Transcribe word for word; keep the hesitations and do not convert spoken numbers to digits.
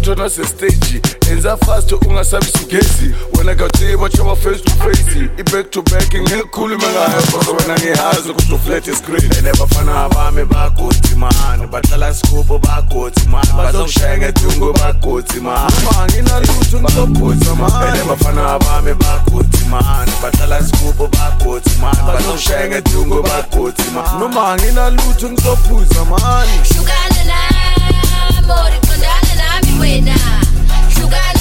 tona se stage enza fast ungasabi sugezi wena gatsiba choma face to face I back to back ngikhuluma ngayo so wena ngihazi ukuthi flat screen ene bafana bami bagothi man bahlala scoop bagothi man bazongishaya ngedungu bagothi man nginalutho ngizophuza man ene bafana bami bagothi man bahlala scoop bagothi man bazongishaya ngedungu bagothi man noma nginalutho ngizophuza man Shukana na mori kondana na miwena Shukana